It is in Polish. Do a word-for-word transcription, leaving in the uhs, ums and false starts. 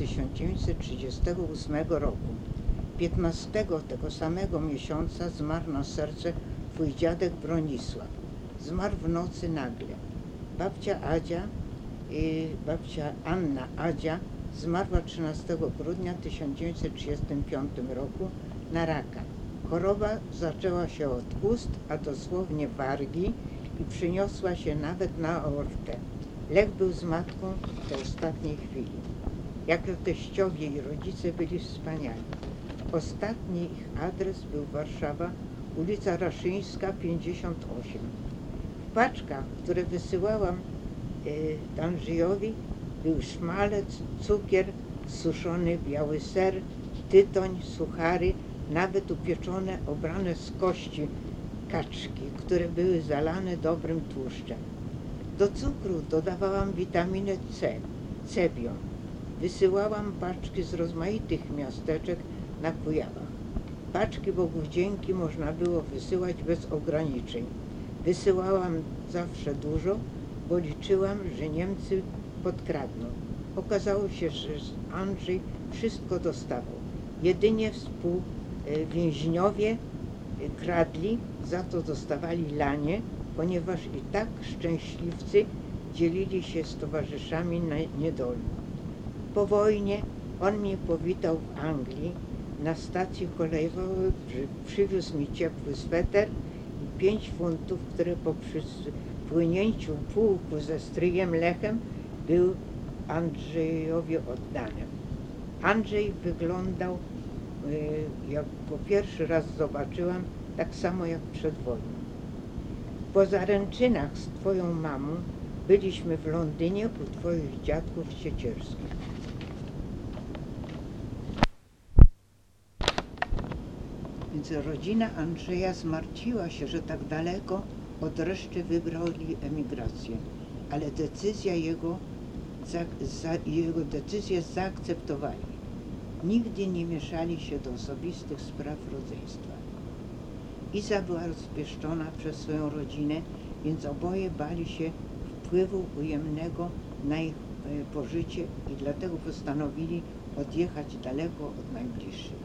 tysiąc dziewięćset trzydziestego ósmego roku. piętnastego tego samego miesiąca zmarł na serce twój dziadek Bronisław. Zmarł w nocy nagle. Babcia Adzia, i babcia Anna Adzia zmarła trzynastego grudnia tysiąc dziewięćset trzydziestego piątego roku na raka. Choroba zaczęła się od ust, a dosłownie wargi i przyniosła się nawet na aortę. Lech był z matką do ostatniej chwili. Jako teściowie i rodzice byli wspaniali. Ostatni ich adres był Warszawa, ulica Raszyńska pięćdziesiąt osiem. W paczkach, które wysyłałam y, Andrzejowi, był szmalec, cukier, suszony biały ser, tytoń, suchary, nawet upieczone, obrane z kości kaczki, które były zalane dobrym tłuszczem. Do cukru dodawałam witaminę C, cebion. Wysyłałam paczki z rozmaitych miasteczek na Kujawach. Paczki Bogów dzięki można było wysyłać bez ograniczeń. Wysyłałam zawsze dużo, bo liczyłam, że Niemcy podkradną. Okazało się, że Andrzej wszystko dostawał. Jedynie współwięźniowie kradli, za to dostawali lanie, ponieważ i tak szczęśliwcy dzielili się z towarzyszami na niedoli. Po wojnie on mnie powitał w Anglii na stacji kolejowej, przywiózł mi ciepły sweter i pięć funtów, które po przypłynięciu pułku ze stryjem Lechem był Andrzejowi oddane. Andrzej wyglądał, jak po pierwszy raz zobaczyłam, tak samo jak przed wojną. Po zaręczynach z twoją mamą byliśmy w Londynie u twoich dziadków ciecierskich. Więc rodzina Andrzeja zmartwiła się, że tak daleko od reszty wybrali emigrację, ale decyzja jego, za, za, jego decyzję zaakceptowali. Nigdy nie mieszali się do osobistych spraw rodzeństwa. Iza była rozpieszczona przez swoją rodzinę, więc oboje bali się wpływu ujemnego na ich pożycie i dlatego postanowili odjechać daleko od najbliższych.